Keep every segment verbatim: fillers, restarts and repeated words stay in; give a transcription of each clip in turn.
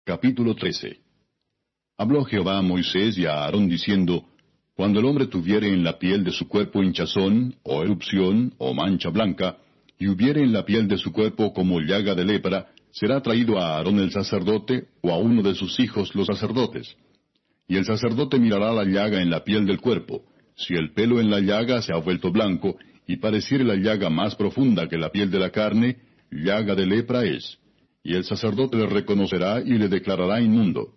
Capítulo trece. Habló Jehová a Moisés y a Aarón diciendo, Cuando el hombre tuviere en la piel de su cuerpo hinchazón, o erupción, o mancha blanca, y hubiere en la piel de su cuerpo como llaga de lepra, será traído a Aarón el sacerdote, o a uno de sus hijos los sacerdotes. Y el sacerdote mirará la llaga en la piel del cuerpo. Si el pelo en la llaga se ha vuelto blanco, y pareciere la llaga más profunda que la piel de la carne, llaga de lepra es. Y el sacerdote le reconocerá y le declarará inmundo.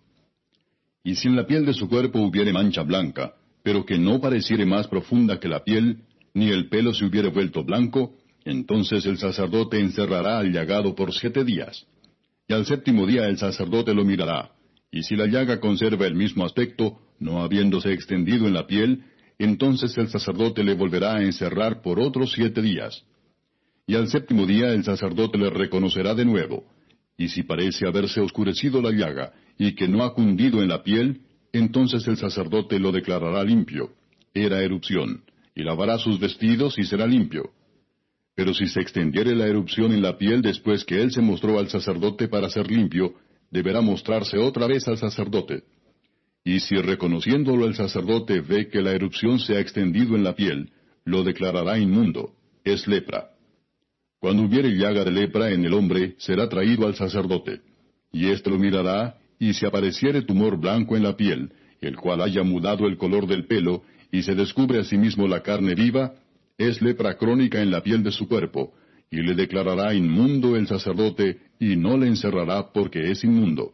Y si en la piel de su cuerpo hubiere mancha blanca, pero que no pareciere más profunda que la piel, ni el pelo se hubiere vuelto blanco, entonces el sacerdote encerrará al llagado por siete días. Y al séptimo día el sacerdote lo mirará, y si la llaga conserva el mismo aspecto, no habiéndose extendido en la piel, entonces el sacerdote le volverá a encerrar por otros siete días. Y al séptimo día el sacerdote le reconocerá de nuevo. Y si parece haberse oscurecido la llaga, y que no ha cundido en la piel, entonces el sacerdote lo declarará limpio. Era erupción, y lavará sus vestidos y será limpio. Pero si se extendiere la erupción en la piel después que él se mostró al sacerdote para ser limpio, deberá mostrarse otra vez al sacerdote. Y si reconociéndolo el sacerdote ve que la erupción se ha extendido en la piel, lo declarará inmundo, es lepra. Cuando hubiere llaga de lepra en el hombre, será traído al sacerdote. Y éste lo mirará, y si apareciere tumor blanco en la piel, el cual haya mudado el color del pelo, y se descubre asimismo la carne viva, es lepra crónica en la piel de su cuerpo, y le declarará inmundo el sacerdote, y no le encerrará porque es inmundo.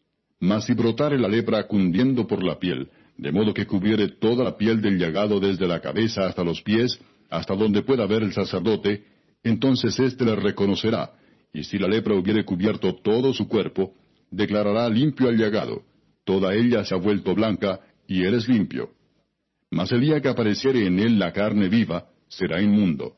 Mas si brotare la lepra cundiendo por la piel, de modo que cubriere toda la piel del llagado desde la cabeza hasta los pies, hasta donde pueda ver el sacerdote, entonces éste le reconocerá, y si la lepra hubiere cubierto todo su cuerpo, declarará limpio al llagado, toda ella se ha vuelto blanca, y él es limpio. Mas el día que apareciere en él la carne viva, será inmundo.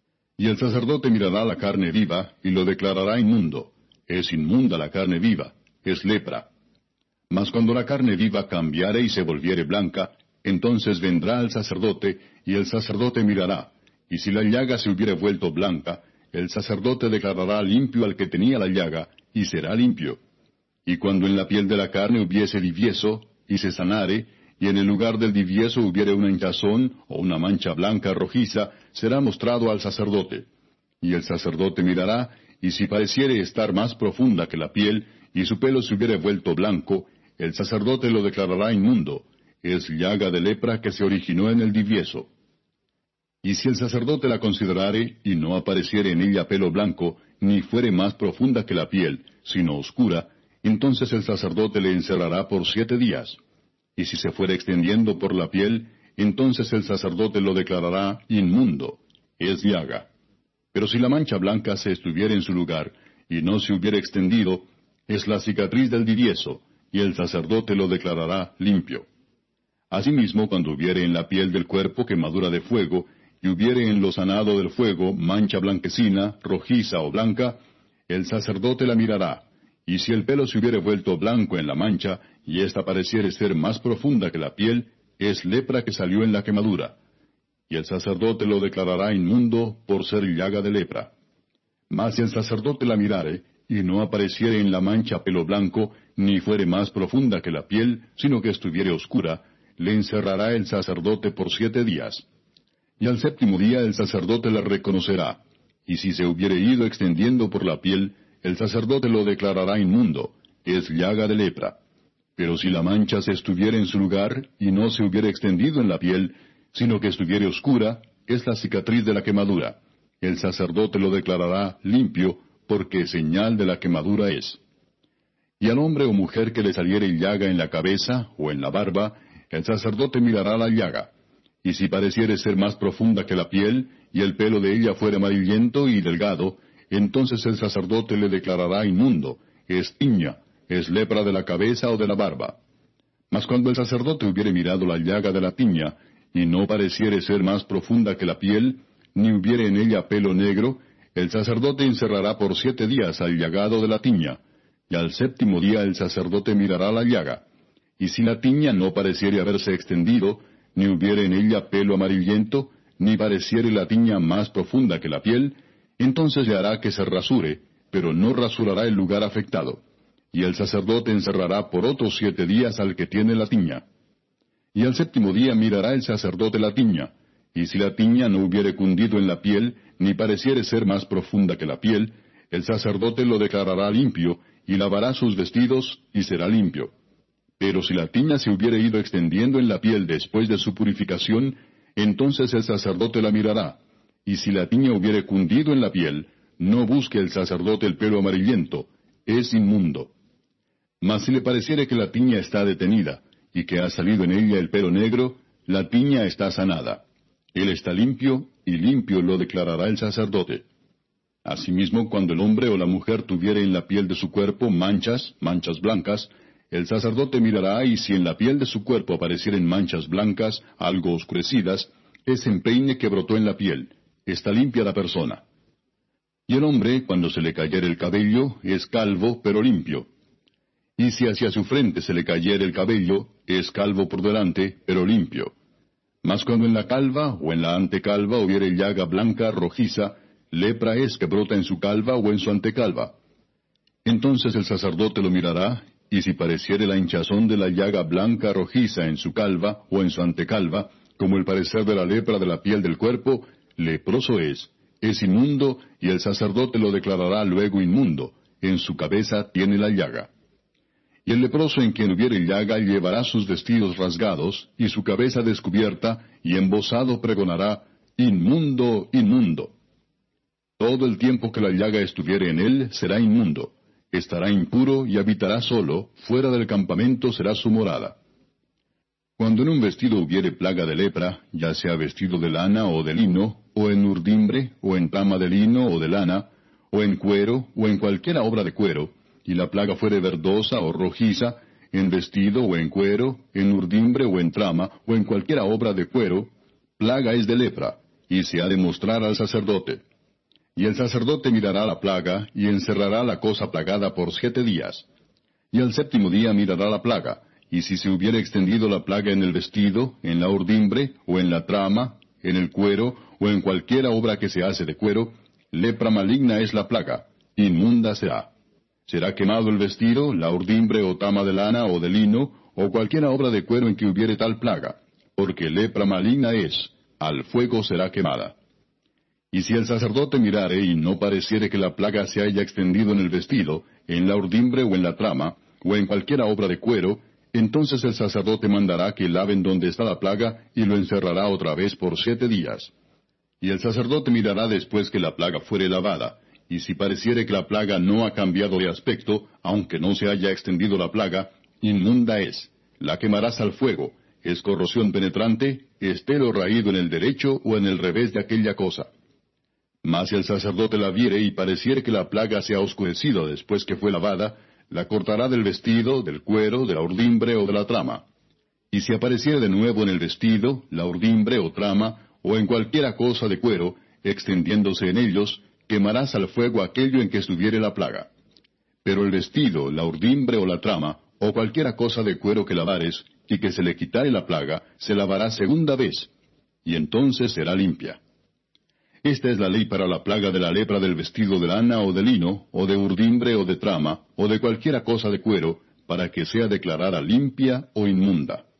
Y el sacerdote mirará la carne viva, y lo declarará inmundo. Es inmunda la carne viva, es lepra. Mas cuando la carne viva cambiare y se volviere blanca, entonces vendrá al sacerdote, y el sacerdote mirará, y si la llaga se hubiere vuelto blanca, el sacerdote declarará limpio al que tenía la llaga, y será limpio. Y cuando en la piel de la carne hubiese divieso, y se sanare, y en el lugar del divieso hubiere una hinchazón, o una mancha blanca rojiza, será mostrado al sacerdote. Y el sacerdote mirará, y si pareciere estar más profunda que la piel, y su pelo se hubiere vuelto blanco, el sacerdote lo declarará inmundo, es llaga de lepra que se originó en el divieso. Y si el sacerdote la considerare, y no apareciere en ella pelo blanco, ni fuere más profunda que la piel, sino oscura, entonces el sacerdote le encerrará por siete días. Y si se fuere extendiendo por la piel, entonces el sacerdote lo declarará inmundo, es llaga. Pero si la mancha blanca se estuviere en su lugar, y no se hubiere extendido, es la cicatriz del divieso, y el sacerdote lo declarará limpio. Asimismo, cuando hubiere en la piel del cuerpo quemadura de fuego, y hubiere en lo sanado del fuego mancha blanquecina, rojiza o blanca, el sacerdote la mirará, y si el pelo se hubiere vuelto blanco en la mancha, y ésta pareciere ser más profunda que la piel, es lepra que salió en la quemadura. Y el sacerdote lo declarará inmundo por ser llaga de lepra. Mas si el sacerdote la mirare, y no apareciere en la mancha pelo blanco, ni fuere más profunda que la piel, sino que estuviere oscura, le encerrará el sacerdote por siete días. Y al séptimo día el sacerdote la reconocerá, y si se hubiere ido extendiendo por la piel, el sacerdote lo declarará inmundo, es llaga de lepra. Pero si la mancha se estuviere en su lugar, y no se hubiere extendido en la piel, sino que estuviere oscura, es la cicatriz de la quemadura. El sacerdote lo declarará limpio, porque señal de la quemadura es. Y al hombre o mujer que le saliere llaga en la cabeza, o en la barba, el sacerdote mirará la llaga. Y si pareciere ser más profunda que la piel, y el pelo de ella fuere amarillento y delgado, entonces el sacerdote le declarará inmundo, es tiña, es lepra de la cabeza o de la barba. Mas cuando el sacerdote hubiere mirado la llaga de la tiña, y no pareciere ser más profunda que la piel, ni hubiere en ella pelo negro, el sacerdote encerrará por siete días al llagado de la tiña, y al séptimo día el sacerdote mirará la llaga. Y si la tiña no pareciere haberse extendido, ni hubiere en ella pelo amarillento, ni pareciere la tiña más profunda que la piel, entonces le hará que se rasure, pero no rasurará el lugar afectado. y el sacerdote encerrará por otros siete días al que tiene la tiña. Y al séptimo día mirará el sacerdote la tiña, y si la tiña no hubiere cundido en la piel, ni pareciere ser más profunda que la piel, el sacerdote lo declarará limpio, y lavará sus vestidos, y será limpio. Pero si la tiña se hubiere ido extendiendo en la piel después de su purificación, entonces el sacerdote la mirará, y si la tiña hubiere cundido en la piel, no busque el sacerdote el pelo amarillento, es inmundo. Mas si le pareciere que la tiña está detenida, y que ha salido en ella el pelo negro, la tiña está sanada. Él está limpio, y limpio lo declarará el sacerdote. Asimismo, cuando el hombre o la mujer tuviere en la piel de su cuerpo manchas, manchas blancas, el sacerdote mirará, y si en la piel de su cuerpo aparecieren manchas blancas, algo oscurecidas, es empeine que brotó en la piel, está limpia la persona. Y el hombre, cuando se le cayere el cabello, es calvo, pero limpio. Y si hacia su frente se le cayere el cabello, es calvo por delante, pero limpio. Mas cuando en la calva o en la antecalva hubiere llaga blanca, rojiza, lepra es que brota en su calva o en su antecalva. Entonces el sacerdote lo mirará, y si pareciere la hinchazón de la llaga blanca rojiza en su calva o en su antecalva, como el parecer de la lepra de la piel del cuerpo, leproso es, es inmundo, y el sacerdote lo declarará luego inmundo, en su cabeza tiene la llaga. Y el leproso en quien hubiere llaga llevará sus vestidos rasgados, y su cabeza descubierta, y embozado pregonará, inmundo, inmundo. Todo el tiempo que la llaga estuviere en él, será inmundo. Estará impuro y habitará solo, fuera del campamento será su morada. Cuando en un vestido hubiere plaga de lepra, ya sea vestido de lana o de lino, o en urdimbre, o en trama de lino o de lana, o en cuero, o en cualquiera obra de cuero, y la plaga fuere verdosa o rojiza, en vestido o en cuero, en urdimbre o en trama, o en cualquiera obra de cuero, plaga es de lepra, y se ha de mostrar al sacerdote. Y el sacerdote mirará la plaga, y encerrará la cosa plagada por siete días. Y al séptimo día mirará la plaga, y si se hubiere extendido la plaga en el vestido, en la urdimbre, o en la trama, en el cuero, o en cualquiera obra que se hace de cuero, lepra maligna es la plaga, inmunda será. Será quemado el vestido, la urdimbre o trama de lana o de lino, o cualquiera obra de cuero en que hubiere tal plaga, porque lepra maligna es, al fuego será quemada. Y si el sacerdote mirare y no pareciere que la plaga se haya extendido en el vestido, en la urdimbre o en la trama, o en cualquiera obra de cuero, entonces el sacerdote mandará que laven donde está la plaga y lo encerrará otra vez por siete días. Y el sacerdote mirará después que la plaga fuere lavada, y si pareciere que la plaga no ha cambiado de aspecto, aunque no se haya extendido la plaga, inmunda es, la quemarás al fuego, es corrosión penetrante, estélo raído en el derecho o en el revés de aquella cosa. Mas si el sacerdote la viere y pareciere que la plaga se ha oscurecido después que fue lavada, la cortará del vestido, del cuero, de la urdimbre o de la trama. Y si apareciere de nuevo en el vestido, la urdimbre o trama, o en cualquiera cosa de cuero, extendiéndose en ellos, quemarás al fuego aquello en que estuviere la plaga. Pero el vestido, la urdimbre o la trama, o cualquiera cosa de cuero que lavares, y que se le quitare la plaga, se lavará segunda vez, y entonces será limpia. Esta es la ley para la plaga de la lepra del vestido de lana o de lino, o de urdimbre o de trama, o de cualquiera cosa de cuero, para que sea declarada limpia o inmunda.